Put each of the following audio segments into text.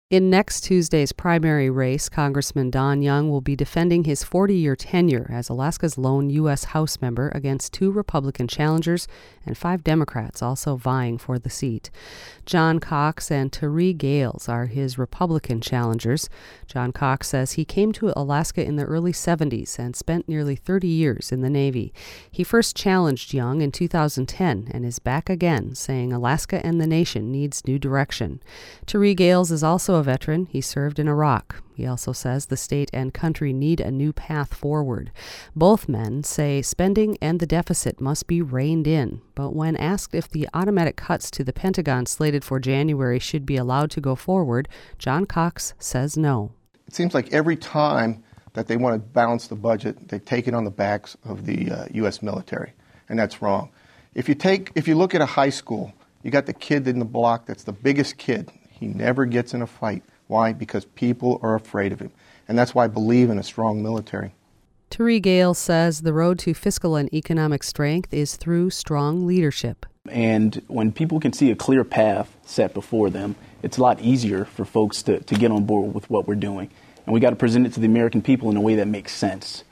In next Tuesday's primary race, Congressman Don Young will be defending his 40-year tenure as Alaska's lone U.S. House member against 2 Republican challengers and 5 Democrats also vying for the seat. John Cox and Tari Gales are his Republican challengers. John Cox says he came to Alaska in the early 70s and spent nearly 30 years in the Navy. He first challenged Young in 2010 and is back again, saying Alaska and the nation needs new direction. Tari Gales is also a veteran. He served in Iraq. He also says the state and country need a new path forward. Both men say spending and the deficit must be reined in, but when asked if the automatic cuts to the Pentagon slated for January should be allowed to go forward, John Cox says no. It seems like every time that they want to balance the budget, they take it on the backs of the U.S. military, and that's wrong. If you look at a high school, you got the kid in the block that's the biggest kid. He never gets in a fight. Why? Because people are afraid of him. And that's why I believe in a strong military. Tari Gales says the road to fiscal and economic strength is through strong leadership. And when people can see a clear path set before them, it's a lot easier for folks to get on board with what we're doing. And we got to present it to the American people in a way that makes sense.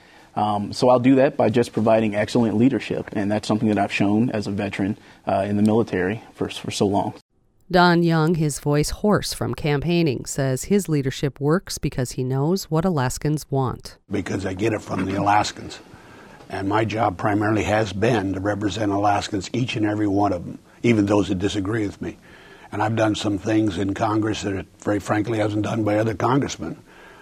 So I'll do that by just providing excellent leadership. And that's something that I've shown as a veteran in the military for so long. Don Young, his voice hoarse from campaigning, says his leadership works because he knows what Alaskans want. Because I get it from the Alaskans. And my job primarily has been to represent Alaskans, each and every one of them, even those that disagree with me. And I've done some things in Congress that, very frankly, hasn't done by other congressmen.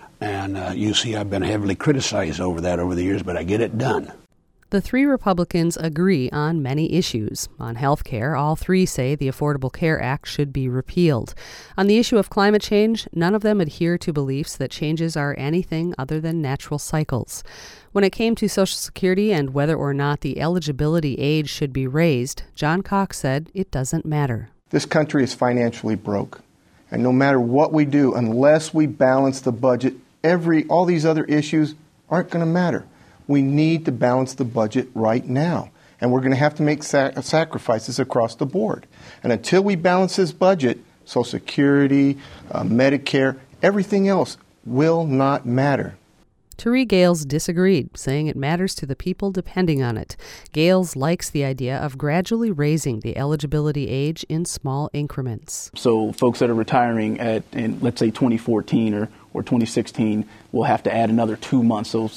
And you see I've been heavily criticized over that over the years, but I get it done. The 3 Republicans agree on many issues. On health care, all 3 say the Affordable Care Act should be repealed. On the issue of climate change, none of them adhere to beliefs that changes are anything other than natural cycles. When it came to Social Security and whether or not the eligibility age should be raised, John Cox said it doesn't matter. This country is financially broke. And no matter what we do, unless we balance the budget, all these other issues aren't going to matter. We need to balance the budget right now. And we're going to have to make sacrifices across the board. And until we balance this budget, Social Security, Medicare, everything else will not matter. Tari Gales disagreed, saying it matters to the people depending on it. Gales likes the idea of gradually raising the eligibility age in small increments. So folks that are retiring in let's say 2014 or 2016 will have to add another 2 months, so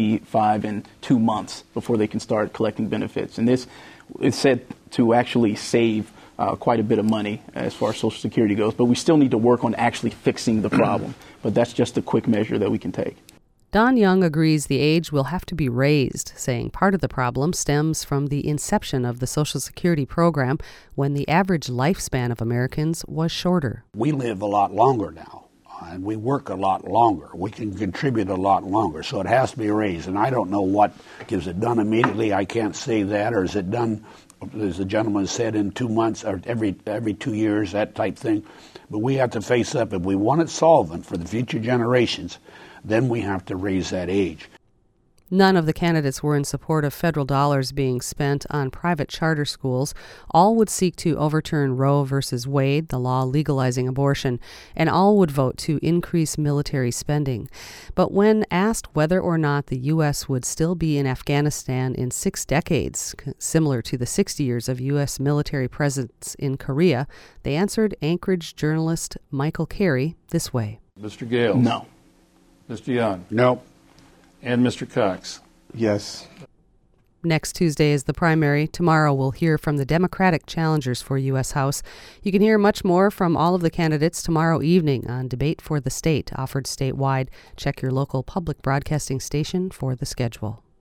65 and 2 months before they can start collecting benefits. And this is said to actually save quite a bit of money as far as Social Security goes, but we still need to work on actually fixing the problem. But that's just a quick measure that we can take. Don Young agrees the age will have to be raised, saying part of the problem stems from the inception of the Social Security program when the average lifespan of Americans was shorter. We live a lot longer now, and we work a lot longer. We can contribute a lot longer, so it has to be raised. And I don't know what is it done immediately. I can't say that, or is it done, as the gentleman said, in 2 months or every 2 years, that type thing. But we have to face up. If we want it solvent for the future generations, then we have to raise that age. None of the candidates were in support of federal dollars being spent on private charter schools. All would seek to overturn Roe v. Wade, the law legalizing abortion, and all would vote to increase military spending. But when asked whether or not the U.S. would still be in Afghanistan in 6 decades, similar to the 60 years of U.S. military presence in Korea, they answered Anchorage journalist Michael Carey this way. Mr. Gales? No. Mr. Young? No. And Mr. Cox? Yes. Next Tuesday is the primary. Tomorrow we'll hear from the Democratic challengers for U.S. House. You can hear much more from all of the candidates tomorrow evening on Debate for the State, offered statewide. Check your local public broadcasting station for the schedule.